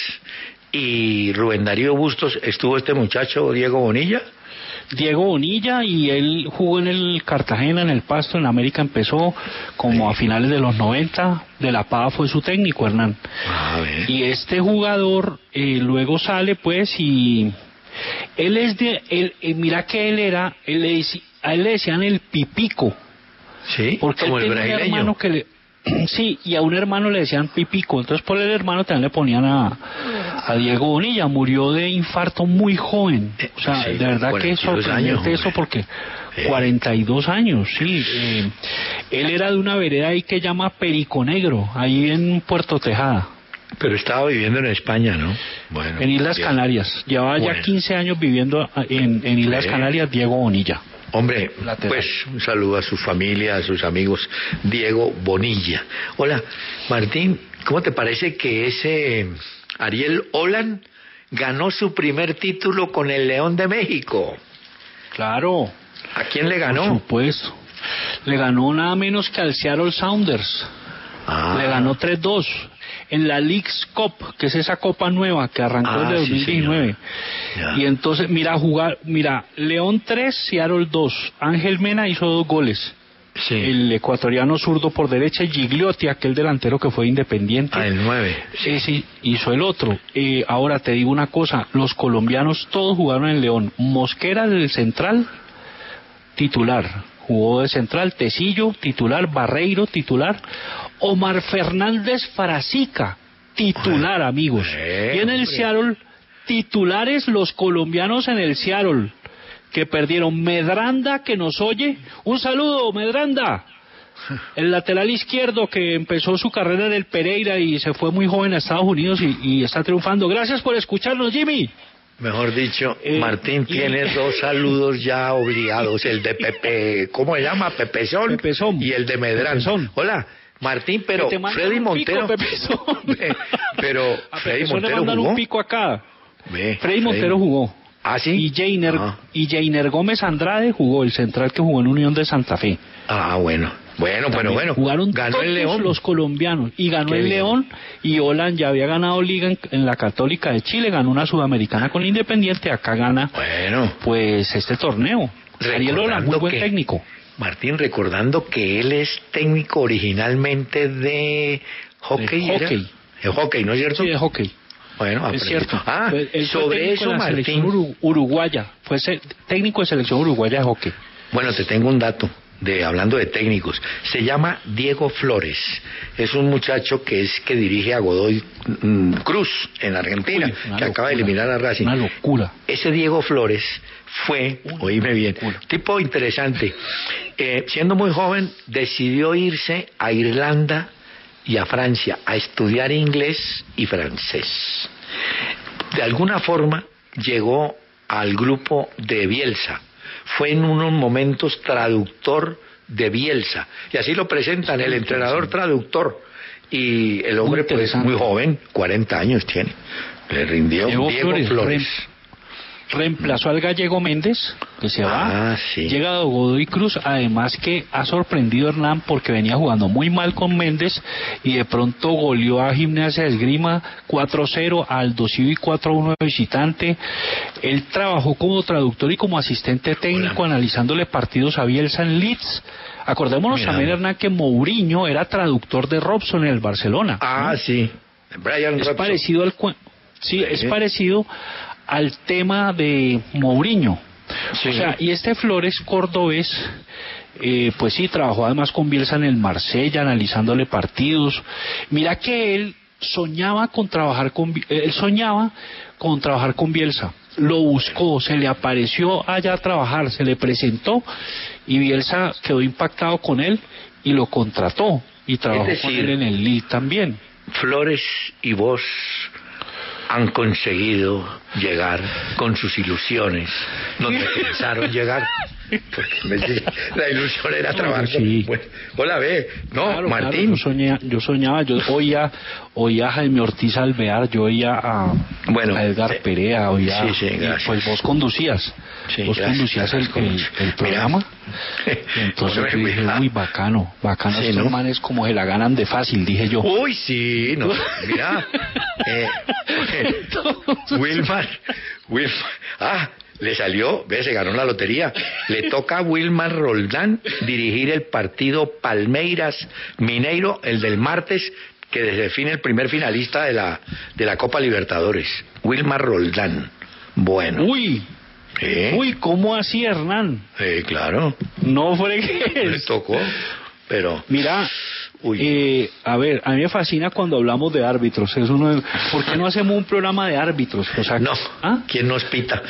y Rubén Darío Bustos estuvo este muchacho Diego Bonilla. Diego Bonilla, y él jugó en el Cartagena, en el Pasto, en América empezó como a finales de los 90, De la Pava fue su técnico, Hernán. Y este jugador luego sale pues y él es mira que a él le decían el Pipico. Sí, porque como él el tenía un brasileño. hermano que sí, y a un hermano le decían Pipico, entonces por el hermano también le ponían a Diego Bonilla. Murió de infarto muy joven, o sea, sí, de verdad que es sorprendente eso, porque 42 años, sí. Él era de una vereda ahí que llama Perico Negro, ahí en Puerto Tejada. Pero estaba viviendo en España, ¿no? Bueno, en Islas Canarias. Llevaba ya 15 años viviendo en Islas Canarias, Diego Bonilla. Hombre, pues un saludo a su familia, a sus amigos, Diego Bonilla. Hola, Martín, ¿cómo te parece que ese Ariel Holland ganó su primer título con el León de México? Claro. ¿A quién le ganó? Por supuesto. Le ganó nada menos que al Seattle Sounders. Le ganó 3-2 en la Leagues Cup, que es esa copa nueva que arrancó en 2019. Y entonces, mira, León 3, Seattle 2. Ángel Mena hizo 2 goles. Sí. El ecuatoriano zurdo por derecha, y Gigliotti, aquel delantero que fue Independiente. El 9. Sí, hizo el otro. Ahora te digo una cosa, los colombianos todos jugaron en León. Mosquera del central, titular. Jugó de central, Tecillo, titular, Barreiro, titular. Omar Fernández Frasica, titular, amigos. Y en el Seattle, titulares los colombianos en el Seattle, que perdieron. Medranda, que nos oye, un saludo, Medranda, el lateral izquierdo que empezó su carrera en el Pereira y se fue muy joven a Estados Unidos y está triunfando. Gracias por escucharnos, Jimmy. Mejor dicho, Martín tiene dos saludos ya obligados, el de Pepe, ¿cómo se llama? Pepezón, y el de Medranda. Hola, Martín, pero Freddy Montero, pero Freddy Montero jugó. Un pico acá. Freddy Montero jugó. ¿Ah, sí? Y Jainer Gómez Andrade jugó, el central que jugó en Unión de Santa Fe. Ah, bueno, pero bueno. Jugaron ganó todos el León. Los colombianos. Y ganó el León. Y Olan ya había ganado Liga en la Católica de Chile. Ganó una Sudamericana con Independiente. Acá gana, pues, este torneo. Ariel Olan, muy buen técnico. Martín, recordando que él es técnico originalmente de hockey. De hockey, ¿no es cierto? Sí, de hockey. Bueno, es cierto. Sobre eso, Martín. Uruguaya, fue técnico de selección uruguaya de hockey. Bueno, te tengo un dato, hablando de técnicos. Se llama Diego Flores. Es un muchacho que dirige a Godoy Cruz en Argentina, que acaba de eliminar a Racing. Una locura. Ese Diego Flores fue, oíme bien, tipo interesante. Siendo muy joven, decidió irse a Irlanda y a Francia a estudiar inglés y francés. De alguna forma llegó al grupo de Bielsa. Fue en unos momentos traductor de Bielsa. Y así lo presentan, el entrenador traductor. Y el hombre, pues, muy joven, 40 años tiene. Le rindió Diego Flores. Reemplazó al gallego Méndez, que se va. Sí. Llega a Godoy Cruz, además que ha sorprendido a Hernán porque venía jugando muy mal con Méndez y de pronto goleó a Gimnasia de Esgrima 4-0, al Dosivi 4-1 de visitante. Él trabajó como traductor y como asistente técnico analizándole partidos a Bielsa en Leeds. Acordémonos también, Hernán, que Mourinho era traductor de Robson en el Barcelona. Sí. Brian Robson. Parecido al es parecido al tema de Mourinho. Sí. O sea, y este Flores cordobés, pues sí, trabajó además con Bielsa en el Marsella, analizándole partidos. Mira que él soñaba con trabajar con Bielsa. Lo buscó, se le apareció allá a trabajar, se le presentó y Bielsa quedó impactado con él y lo contrató y trabajó con él en el Lille también. Flores y vos han conseguido llegar con sus ilusiones donde pensaron llegar, porque la ilusión era trabajar hola, claro, Martín. Claro, yo soñaba, yo oía a Jaime Ortiz Alvear, yo oía a Edgar Perea, oía y pues vos conducías conducías el programa. Entonces yo dije, uy, bacano estos manes como se la ganan de fácil, dije yo. Uy, sí, no, mira, Wilmar, le salió, se ganó la lotería. Le toca a Wilmar Roldán dirigir el partido Palmeiras Mineiro, el del martes, que define el primer finalista de la Copa Libertadores. Wilmar Roldán. Bueno. Uy, ¿cómo así, Hernán? Claro. No fregues. Le tocó, pero... Mira, a ver, a mí me fascina cuando hablamos de árbitros. ¿Por qué no hacemos un programa de árbitros? O sea, ¿quién nos pita?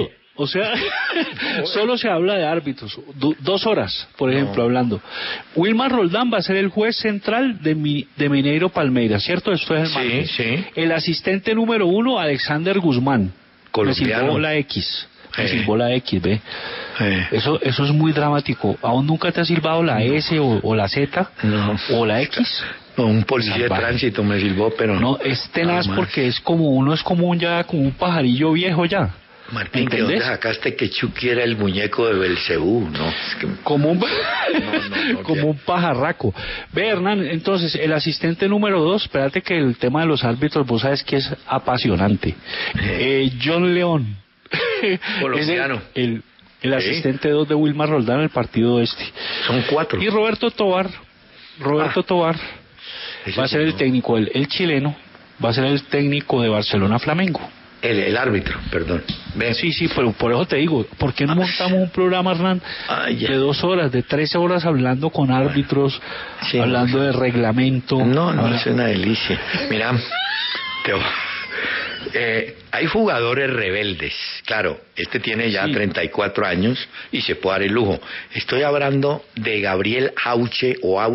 Solo se habla de árbitros. 2 horas, por ejemplo, hablando. Wilmar Roldán va a ser el juez central de Mineiro Palmeiras, ¿cierto? Esto es el martes. Sí. El asistente número 1, Alexander Guzmán. Colombiano. Me silbó la X. Me silbó la X, ¿ve? Eso es muy dramático. ¿Aún nunca te ha silbado la S o la Z? No. ¿O la X? No, un policía de tránsito me silbó, pero... No, es tenaz porque es como un pajarillo viejo ya. Martín, ¿de dónde sacaste que Chucky era el muñeco de Belcebú? No, es que... Como un pajarraco. Ve, Hernán, entonces, el asistente número 2, espérate que el tema de los árbitros, vos sabes que es apasionante. John León. Colombiano. el asistente 2 de Wilmar Roldán en el partido este. Son 4. Y Roberto Tobar va a ser el técnico, el chileno, va a ser el técnico de Barcelona Flamengo. El árbitro, perdón. Ven. Sí, pero por eso te digo, ¿por qué no montamos un programa, Hernán, de 2 horas, de 13 horas hablando con árbitros, hablando de reglamento? No, es una delicia. Mira, hay jugadores rebeldes. Claro, este tiene ya 34 años y se puede dar el lujo. Estoy hablando de Gabriel Auche,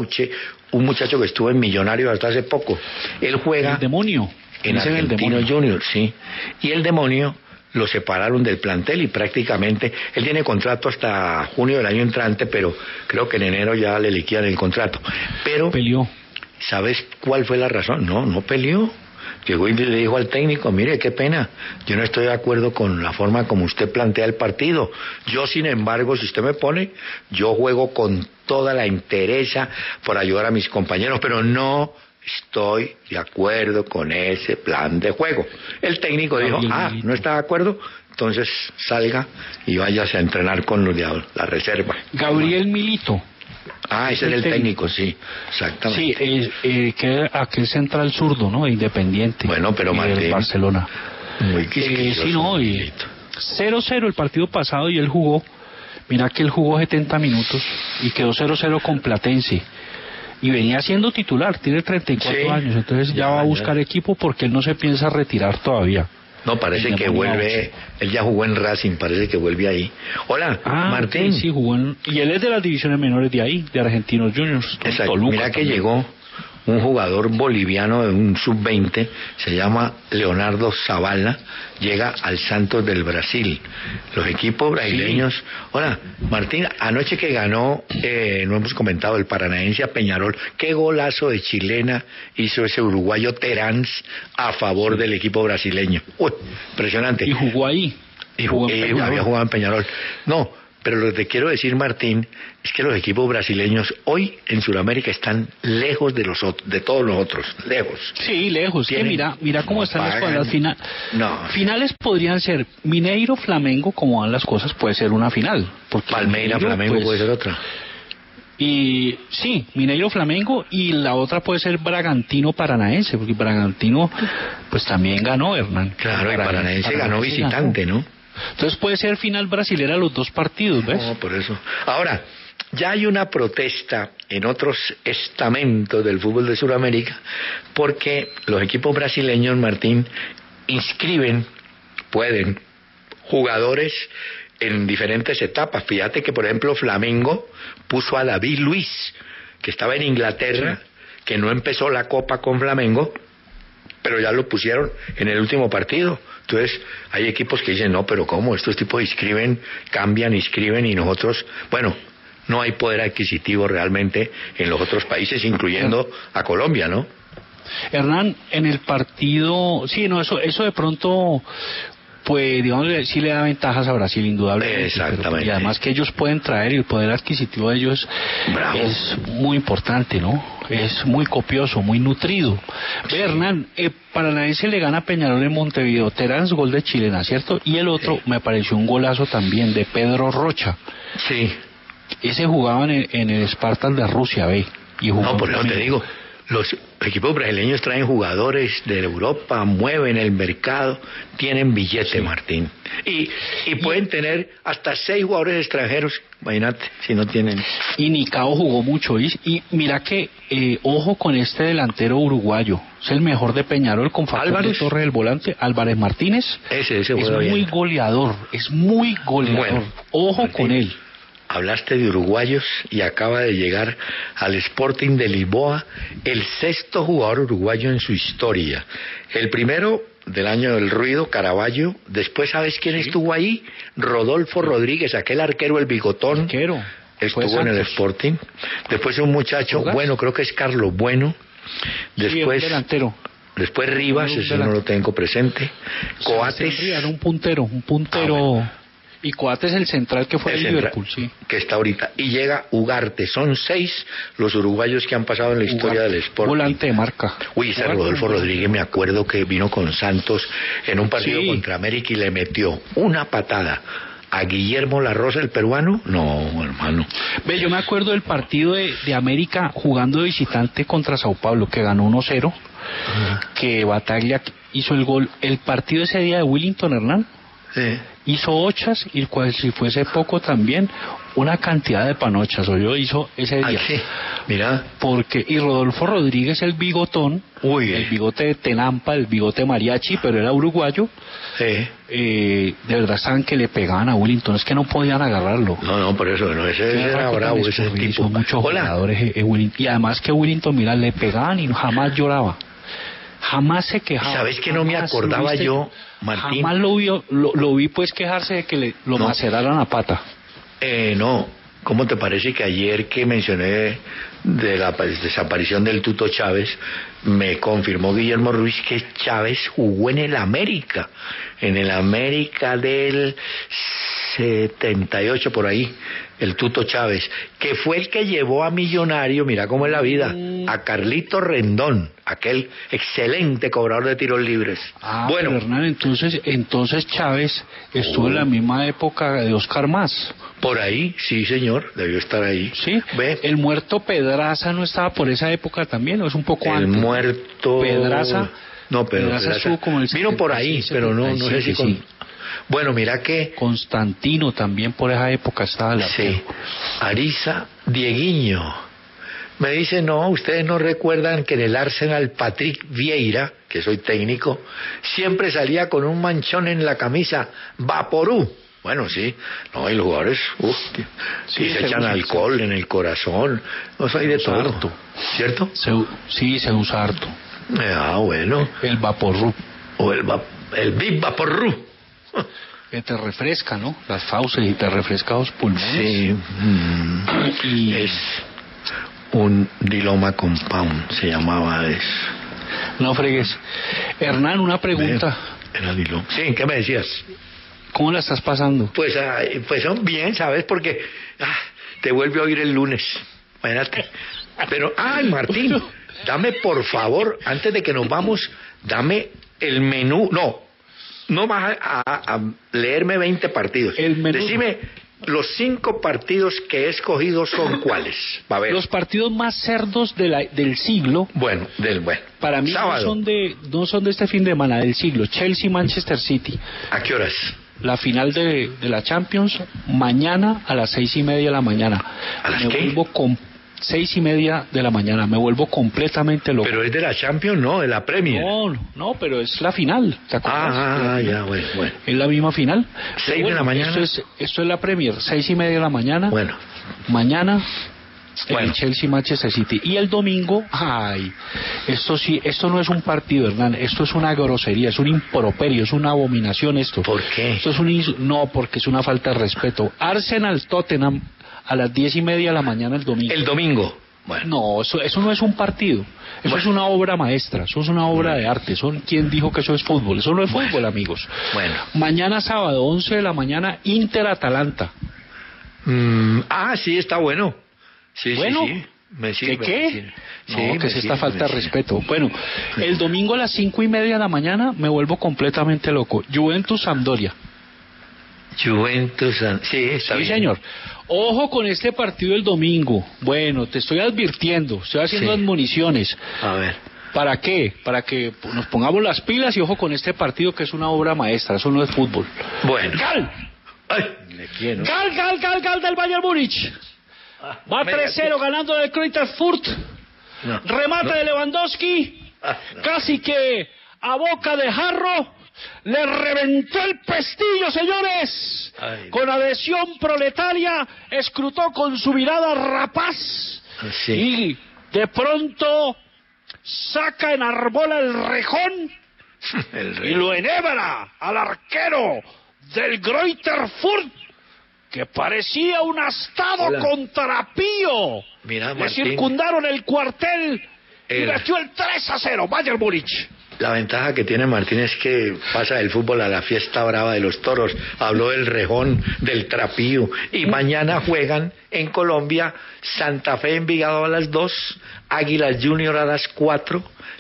un muchacho que estuvo en Millonarios hasta hace poco. Él juega... El demonio. En Argentino Junior, sí. Y el demonio lo separaron del plantel y prácticamente él tiene contrato hasta junio del año entrante, pero creo que en enero ya le liquidan el contrato. Pero peleó. ¿Sabes cuál fue la razón? No peleó. Llegó y le dijo al técnico, mire, qué pena, yo no estoy de acuerdo con la forma como usted plantea el partido. Yo, sin embargo, si usted me pone, yo juego con toda la entereza por ayudar a mis compañeros, pero no estoy de acuerdo con ese plan de juego. El técnico dijo, no está de acuerdo, entonces salga y váyase a entrenar con los de la reserva. Gabriel Milito. Ese era el técnico, sí, exactamente. Sí, que aquel central zurdo, ¿no? Independiente. Bueno, pero Martín, Barcelona. Muy quisquilloso. Sí, no, y 0-0 el partido pasado y él jugó. Mira que él jugó 70 minutos y quedó 0-0 con Platense. Y venía siendo titular, tiene 34 años, entonces ya va a buscar equipo porque él no se piensa retirar todavía. No, parece que vuelve, él ya jugó en Racing, parece que vuelve ahí. Hola, Martín. Sí, jugó y él es de las divisiones menores de ahí, de Argentinos Juniors. Exacto. Toluca, mira que también llegó un jugador boliviano de un sub-20, se llama Leonardo Zavala, llega al Santos del Brasil. Los equipos brasileños... Hola, Martín, anoche que ganó, no hemos comentado, el paranaense a Peñarol, qué golazo de chilena hizo ese uruguayo Terán a favor del equipo brasileño. Uy, impresionante. Y jugó ahí. Había jugado en Peñarol. No, pero lo que te quiero decir, Martín, es que los equipos brasileños hoy en Sudamérica están lejos de todos los otros, lejos. Sí, lejos. Que mira cómo están las cuadras finales podrían ser Mineiro, Flamengo, como van las cosas, puede ser una final. Palmeira, Flamengo puede ser otra. Y sí, Mineiro, Flamengo, y la otra puede ser Bragantino, Paranaense, porque Bragantino pues también ganó, Hernán. Claro, y Paranaense ganó visitante, ¿no? Entonces puede ser final brasilera los 2 partidos, ¿ves? No, por eso. Ahora, ya hay una protesta en otros estamentos del fútbol de Sudamérica porque los equipos brasileños, Martín, pueden, jugadores en diferentes etapas. Fíjate que, por ejemplo, Flamengo puso a David Luiz, que estaba en Inglaterra, que no empezó la Copa con Flamengo, pero ya lo pusieron en el último partido. Entonces, hay equipos que dicen, no, pero ¿cómo? Estos tipos cambian, inscriben, y nosotros, bueno, no hay poder adquisitivo realmente en los otros países, incluyendo a Colombia, ¿no? Hernán, en el partido, sí, no, eso de pronto, pues, digamos, sí le da ventajas a Brasil, indudablemente. Exactamente. Y además que ellos pueden traer, y el poder adquisitivo de ellos es muy importante, ¿no? Es muy copioso, muy nutrido. Ve, Hernán, Paranaense le gana a Peñarol en Montevideo. Terán, gol de chilena, ¿cierto? Y el otro, me pareció un golazo también de Pedro Rocha. Sí. Ese jugaba en el Spartak de Rusia, ve. Y no, por eso te digo, los equipos brasileños traen jugadores de Europa, mueven el mercado, tienen billete, Martín. Y pueden tener hasta 6 jugadores extranjeros, imagínate, si no tienen. Y Nicao jugó mucho, y mira que, ojo con este delantero uruguayo, es el mejor de Peñarol, con Facundo Torres, el volante, Álvarez Martínez. Ese es muy goleador, Bueno, ojo Martín, con él. Hablaste de uruguayos y acaba de llegar al Sporting de Lisboa el 6º jugador uruguayo en su historia. El primero del año del ruido, Caraballo. Después, ¿sabes quién estuvo ahí? Rodolfo Rodríguez, aquel arquero, el bigotón. Estuvo en el Sporting. Después un muchacho, bueno, creo que es Carlos Bueno. Después, sí, delantero. Después Rivas, ese no lo tengo presente. Coates. Era un puntero. Y Coates es el central que fue de Liverpool, sí. Que está ahorita. Y llega Ugarte. Son 6 los uruguayos que han pasado en la historia del Sporting. Volante de marca. Uy, ese Rodolfo Rodríguez, me acuerdo que vino con Santos en un partido contra América y le metió una patada ¿A Guillermo La Rosa, el peruano? No, hermano. Ve, yo me acuerdo del partido de América jugando de visitante contra Sao Paulo, que ganó 1-0, que Bataglia hizo el gol. El partido ese día de Willington Hernán, Sí. hizo ochas, y si fuese poco también, una cantidad de panochas, hizo ese día. Sí. Mira. Y Rodolfo Rodríguez, el bigotón, el bigote de Tenampa, el bigote mariachi, pero era uruguayo, Sí. De verdad estaban que le pegaban a Willington, es que no podían agarrarlo. No, por eso, no, ese era bravo, ese tipo. Son muchos jugadores, Willington, y además que Willington, mira, le pegaban y jamás lloraba. Jamás se quejaba. ¿Sabes que no me acordaba yo, Martín? Jamás lo vi pues quejarse de que lo maceraran a pata. No, ¿cómo te parece que ayer que mencioné de la desaparición del Tuto Chávez, me confirmó Guillermo Ruiz que Chávez jugó en el América del 78 por ahí, el Tuto Chávez, que fue el que llevó a Millonario, mira cómo es la vida, a Carlito Rendón, aquel excelente cobrador de tiros libres. Bueno, pero Hernán, entonces Chávez estuvo en la misma época de Oscar Mas. Por ahí, sí señor, debió estar ahí. Sí, ¿Ve? El muerto Pedraza no estaba por esa época también, ¿o es un poco antes? El muerto... Pedraza. No, pero Pedraza estuvo como el vino por ahí, 76, pero no sé si con... sí. Bueno, mira que... Constantino también por esa época estaba. Sí. Ariza, Dieguiño. Me dice, no, ustedes no recuerdan que en el Arsenal Patrick Vieira, que soy técnico, siempre salía con un manchón en la camisa, Vaporú. Bueno, sí, no, y los jugadores, sí, se echan alcohol en el corazón, no sé, hay de todo, harto. ¿Cierto? Sí, se usa harto. Bueno. El Vaporú. O el Big Vaporú. Que te refresca, ¿no? Las fauces y te refresca los pulmones. Sí. Y es un Diloma Compound, se llamaba eso. No fregues. Hernán, una pregunta. Era Diloma. Sí, ¿qué me decías? ¿Cómo la estás pasando? Pues son bien, ¿sabes? Porque te vuelve a oír el lunes. Imagínate. Pero, Martín, dame por favor, antes de que nos vamos, dame el menú. No vas a leerme 20 partidos. El menú. Decime, los 5 partidos que he escogido son ¿cuáles? Va a ver. Los partidos más cerdos del siglo. Bueno. Para mí no son de este fin de semana, del siglo. Chelsea-Manchester City. ¿A qué horas? La final de la Champions, mañana a las 6:30 de la mañana. ¿A las qué? 6:30 de la mañana, me vuelvo completamente loco. Pero es de la Champions, no, de la Premier. No, pero es la final, ¿te acuerdas? Ya, bueno. Es la misma final. 6 de la mañana. Esto es la Premier, 6:30 de la mañana. Bueno. Mañana, el Chelsea Manchester City. Y el domingo, esto no es un partido, Hernán, esto es una grosería, es un improperio, es una abominación esto. ¿Por qué? No, porque es una falta de respeto. Arsenal-Tottenham a las 10:30 de la mañana el domingo. El domingo. Bueno. No, eso no es un partido. Eso es una obra maestra, eso es una obra de arte. ¿Quién dijo que eso es fútbol? Eso no es fútbol, amigos. Bueno. Mañana sábado, 11 de la mañana, Inter-Atalanta. Sí, está bueno. Sí, bueno, sí. Me sirve. ¿Qué? Que es esta falta de respeto. Bueno, el domingo a las 5:30 de la mañana me vuelvo completamente loco. Juventus-Sampdoria. Sí, está bien. Sí, señor. Ojo con este partido el domingo. Bueno, te estoy advirtiendo, estoy haciendo admoniciones. A ver. ¿Para qué? Para que nos pongamos las pilas y ojo con este partido que es una obra maestra, eso no es fútbol. Bueno. ¡Gal! Me quiero. ¡Gal del Bayern Múnich! Va 3-0 ganando el Greuther-Fürth. Remate de Lewandowski. Casi que a boca de jarro. Le reventó el pestillo, señores. Con adhesión proletaria, escrutó con su mirada rapaz. Y de pronto saca, enarbola el rejón y lo enhebra al arquero del Greuther-Fürth, que parecía un astado contra Pío. Mira, le circundaron el cuartel y metió el 3-0, Bayern Múnich. La ventaja que tiene Martín es que pasa del fútbol a la fiesta brava de los toros. Habló del rejón, del trapío. Y mañana juegan en Colombia Santa Fe Envigado a las 2, Águilas Junior a las 4,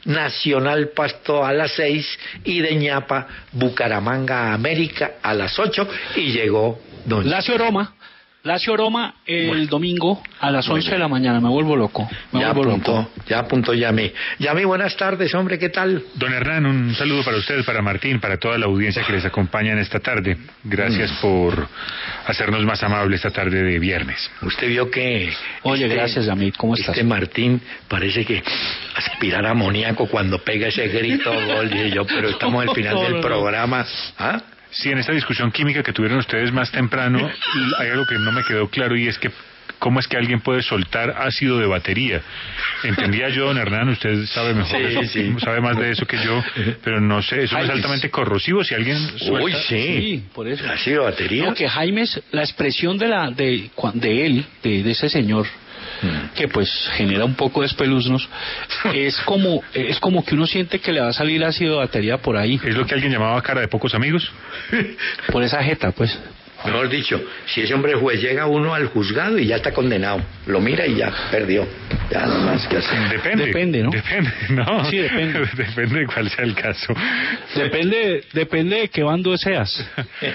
Nacional Pasto a las 6 y de Ñapa Bucaramanga América a las 8 y llegó don Lazio Roma el domingo a las 11 de la mañana. Me vuelvo loco. Ya apuntó Yami. Yami, buenas tardes, hombre, ¿qué tal? Don Hernán, un saludo para usted, para Martín, para toda la audiencia que les acompaña en esta tarde. Gracias por hacernos más amables esta tarde de viernes. Usted vio que... Oye, gracias, Yami, ¿cómo estás? Martín parece que aspirara amoníaco cuando pega ese grito gol, dije yo, pero estamos al final del programa. ¿Ah? Sí, en esta discusión química que tuvieron ustedes más temprano, hay algo que no me quedó claro y es que ¿cómo es que alguien puede soltar ácido de batería? Entendía yo, don Hernán, usted sabe mejor, sabe más de eso que yo, pero no sé, eso es altamente corrosivo si alguien suelta. Uy, sí, por eso. Ácido de batería. No, que Jaime, la expresión de ese señor, que pues genera un poco de espeluznos, es como que uno siente que le va a salir ácido de batería por ahí. ¿Es lo que alguien llamaba cara de pocos amigos? Por esa jeta, pues. Mejor dicho, si ese hombre juez llega uno al juzgado y ya está condenado, lo mira y ya perdió, ya nada más que hacer. Depende, ¿no? No. Sí, depende. Depende de cuál sea el caso. Depende de qué bando seas.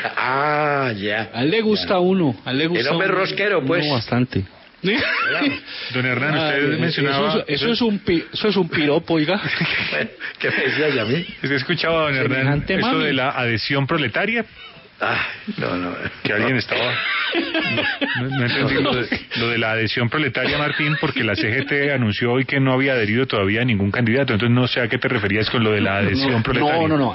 Ya. A él le gusta uno, el hombre rosquero, pues. No, bastante. Don Hernán, usted mencionaba... Eso es un piropo, oiga. ¿Qué me decía Yami? ¿Usted escuchaba, don Hernán, eso de la adhesión proletaria? No. Que alguien estaba... No entendí lo de la adhesión proletaria, Martín, porque la CGT anunció hoy que no había adherido todavía a ningún candidato. Entonces no sé a qué te referías con lo de la adhesión proletaria. No.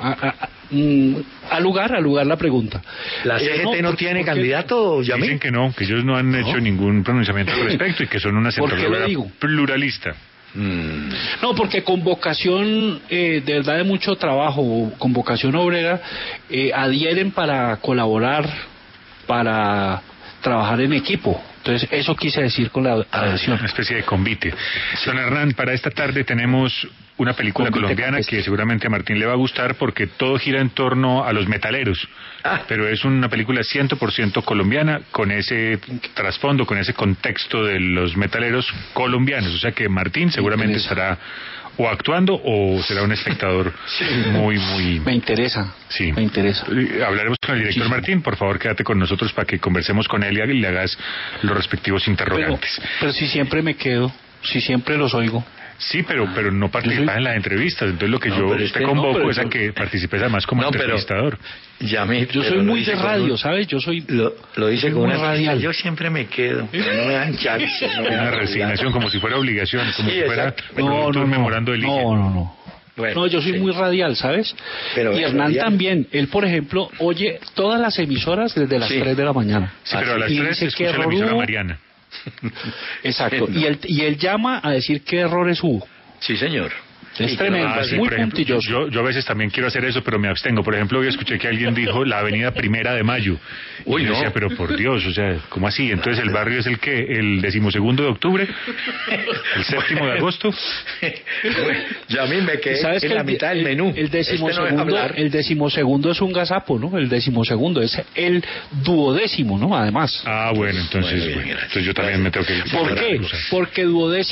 Al lugar la pregunta. ¿La CGT no tiene candidato, Yami? Dicen que no, que ellos no han hecho ningún pronunciamiento al respecto y que son una central pluralista. No, porque con vocación de verdad de mucho trabajo, con vocación obrera, adhieren para colaborar, para trabajar en equipo. Entonces, eso quise decir con la adhesión. Una especie de convite. Don Hernán, para esta tarde tenemos una película colombiana que seguramente a Martín le va a gustar porque todo gira en torno a los metaleros. Pero es una película 100% colombiana, con ese trasfondo, con ese contexto de los metaleros colombianos. O sea que Martín seguramente estará o actuando o será un espectador muy... Me interesa. Sí. Me interesa. Hablaremos con el director Martín, por favor quédate con nosotros para que conversemos con él y le hagas los respectivos interrogantes. Pero si siempre me quedo, si siempre los oigo. Sí, pero no participas en las entrevistas, entonces lo que yo te convoco es a que participes además como entrevistador. Yo soy muy de radio, ¿sabes? Yo soy... Lo dice con una radial. Yo siempre me quedo, no me dan chance. Una resignación, como si fuera obligación, como si fuera memorando el No. Bueno, no, yo soy muy radial, ¿sabes? Y Hernán también. Él, por ejemplo, oye todas las emisoras desde las 3 de la mañana. Sí, pero a las 3 escucha la emisora Mariana. Exacto. Y él llama a decir qué errores hubo. Sí, señor. Es tremendo, muy puntilloso. Yo a veces también quiero hacer eso, pero me abstengo. Por ejemplo, hoy escuché que alguien dijo la avenida 1 de Mayo. Y yo decía, pero por Dios, o sea, ¿cómo así? Entonces el barrio es el ¿el 12 de octubre? ¿El 7 de agosto? Yo a mí me quedé en la mitad del menú. El 12º es un gazapo, ¿no? El 12º es el 12º, ¿no? Además. Bueno, entonces yo también me tengo que... ¿Por qué? Porque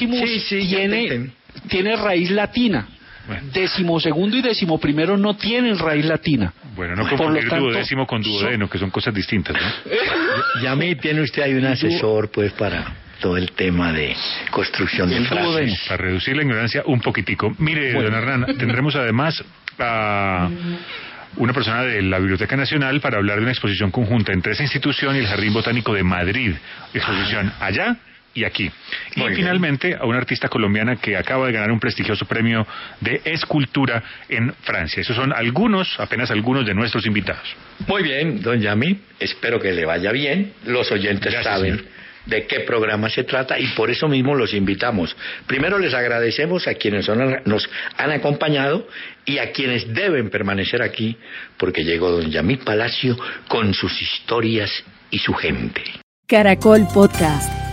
12º tiene raíz latina. 12º y 11º no tienen raíz latina. Bueno, no confundir duodécimo con duodeno, que son cosas distintas, ¿no? Y a mí tiene usted ahí un asesor, pues, para todo el tema de construcción de frases. Para reducir la ignorancia un poquitico. Mire, don Hernán, tendremos además a una persona de la Biblioteca Nacional para hablar de una exposición conjunta entre esa institución y el Jardín Botánico de Madrid. Exposición allá y aquí. Y finalmente a una artista colombiana que acaba de ganar un prestigioso premio de escultura en Francia. Esos son apenas algunos de nuestros invitados. Muy bien, don Yami, espero que le vaya bien. Los oyentes saben de qué programa se trata y por eso mismo los invitamos. Primero les agradecemos a quienes nos han acompañado y a quienes deben permanecer aquí porque llegó don Yami Palacio con sus historias y su gente. Caracol Podcast.